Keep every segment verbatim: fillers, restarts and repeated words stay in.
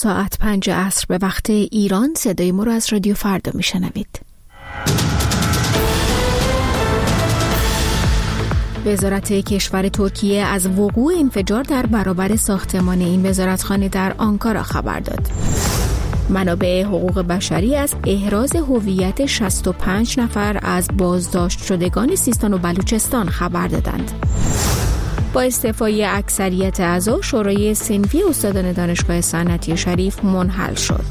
ساعت پنج عصر به وقت ایران صدای ما رو از رادیو فردا میشنوید. وزارت کشور ترکیه از وقوع انفجار در برابر ساختمان این وزارتخانه در آنکارا خبر داد. منابع حقوق بشری از احراز هویت شصت و پنج نفر از بازداشت شدگان سیستان و بلوچستان خبر دادند. با استعفای اکثریت اعضا، شورای صنفی استادان دانشگاه صنعتی شریف منحل شد.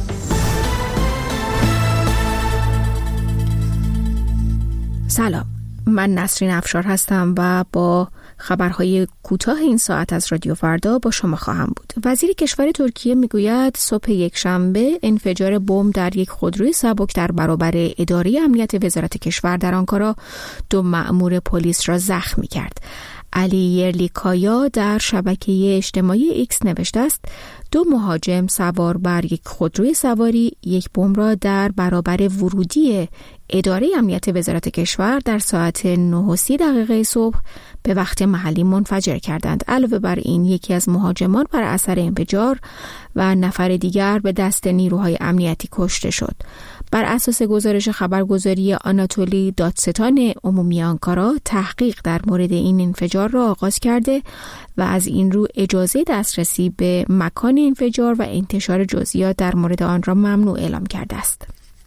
سلام، من نسرین افشار هستم و با خبرهای کوتاه این ساعت از رادیو فردا با شما خواهم بود. وزیر کشور ترکیه میگوید صبح یکشنبه انفجار بمب در یک خودروی سبک در برابر اداره امنیت وزارت کشور در آنکارا دو مأمور پلیس را زخمی کرد. علی یرلیکایا در شبکه اجتماعی ایکس نوشته است دو مهاجم سوار بر یک خودروی سواری یک بمب را در برابر ورودی اداره امنیت وزارت کشور در ساعت نه و سی دقیقه صبح به وقت محلی منفجر کردند. علاوه بر این، یکی از مهاجمان بر اثر انفجار و نفر دیگر به دست نیروهای امنیتی کشته شد. بر اساس گزارش خبرگزاری آناتولی دادستان عمومی آنکارا، تحقیق در مورد این انفجار را آغاز کرده و از این رو اجازه دسترسی به مکان انفجار و انتشار جزئیات در مورد آن را ممنوع اعلام کرده است.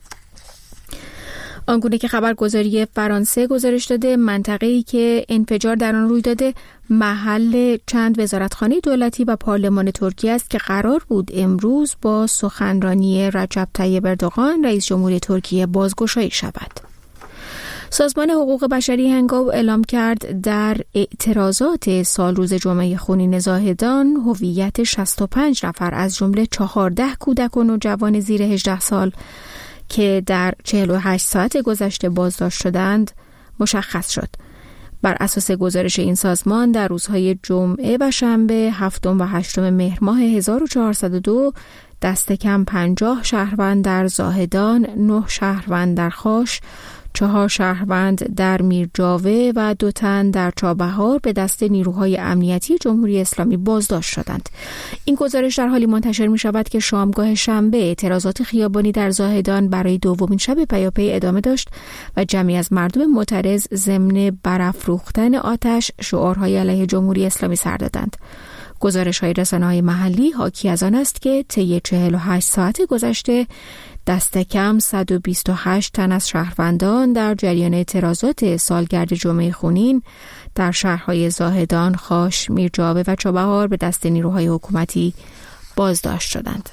آنگونه که خبرگزاری فرانسه گزارش داده، منطقه‌ای که انفجار در آن روی داده محل چند وزارتخانه دولتی و پارلمان ترکیه است که قرار بود امروز با سخنرانی رجب طیب اردوغان رئیس جمهور ترکیه بازگشایی شود. سازمان حقوق بشری هنگام اعلام کرد در اعتراضات سال روز جمعه خونین زاهدان هویت شصت و پنج نفر از جمله چهارده کودک و نوجوان زیر هجده سال که در چهل و هشت ساعت گذشته بازداشت شدند مشخص شد. بر اساس گزارش این سازمان در روزهای جمعه و شنبه هفتم و هشتم مهر ماه هزار و چهارصد و دو دست کم پنجاه شهروند در زاهدان، نه شهروند در خاش، چهار شهروند در میرجاوه و دو تن در چابهار به دست نیروهای امنیتی جمهوری اسلامی بازداشت شدند. این گزارش در حالی منتشر می شود که شامگاه شنبه اعتراضات خیابانی در زاهدان برای دومین شب پیاپی ادامه داشت و جمعی از مردم معترض ضمن برافروختن آتش شعارهای علیه جمهوری اسلامی سر دادند. گزارش‌های رسانه‌های محلی حاکی از آن است که طی چهل و هشت ساعت گذشته دست کم صد و بیست و هشت تن از شهروندان در جریان اعتراضات سالگرد جمعه خونین در شهرهای زاهدان، خاش، میرجاوه و چابهار به دست نیروهای حکومتی بازداشت شدند.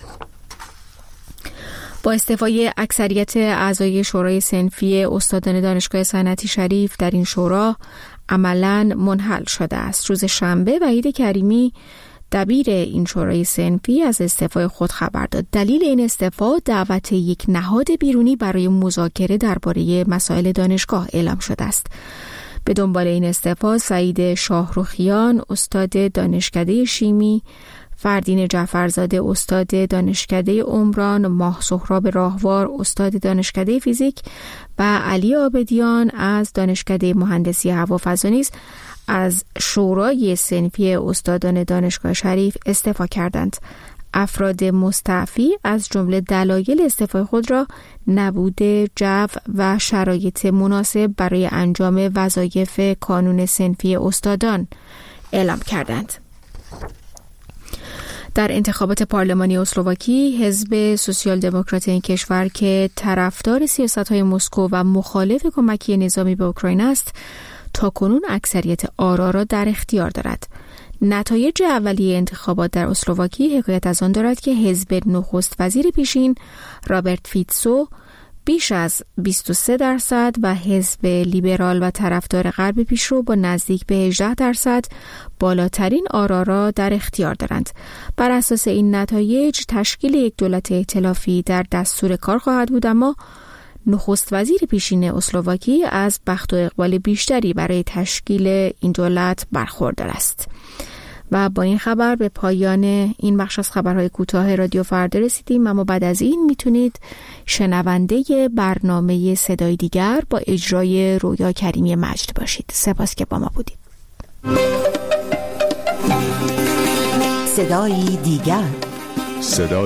با استعفای اکثریت اعضای شورای صنفی استادان دانشگاه صنعتی شریف در این شورا عملاً منحل شده است. روز شنبه وحید کریمی دبیر این شورای صنفی از استعفای خود خبر داد. دلیل این استعفا دعوت یک نهاد بیرونی برای مذاکره درباره مسائل دانشگاه اعلام شده است. به دنبال این استعفا سعید شاهرخیان استاد دانشکده شیمی، فردین جعفرزاده استاد دانشکده عمران، ماه سهراب راهوار استاد دانشکده فیزیک و علی عابدیان از دانشکده مهندسی هوافضا نیز از شورای صنفی استادان دانشگاه شریف استعفا کردند. افراد مستعفی از جمله دلایل استعفای خود را نبود جو و شرایط مناسب برای انجام وظایف کانون صنفی استادان اعلام کردند. در انتخابات پارلمانی اسلواکی، حزب سوسیال دموکرات این کشور که طرفدار سیاست‌های مسکو و مخالف کمکی نظامی به اوکراین است، تاکنون اکثریت آرا را در اختیار دارد. نتایج اولیه انتخابات در اسلواکی حکایت از آن دارد که حزب نخست وزیر پیشین رابرت فیتسو بیش از بیست و سه درصد و حزب لیبرال و طرفدار غرب پیشرو با نزدیک به هجده درصد بالاترین آرا را در اختیار دارند. بر اساس این نتایج تشکیل یک دولت ائتلافی در دستور کار خواهد بود، اما نخست وزیر پیشین اسلواکی از بخت و اقبال بیشتری برای تشکیل این دولت برخوردار است. و با این خبر به پایان این بخش از خبرهای کوتاه رادیو فردا رسیدیم، اما بعد از این میتونید شنونده برنامه صدای دیگر با اجرای رویا کریمی مجد باشید. سپاس که با ما بودید. صدای دیگر. صدای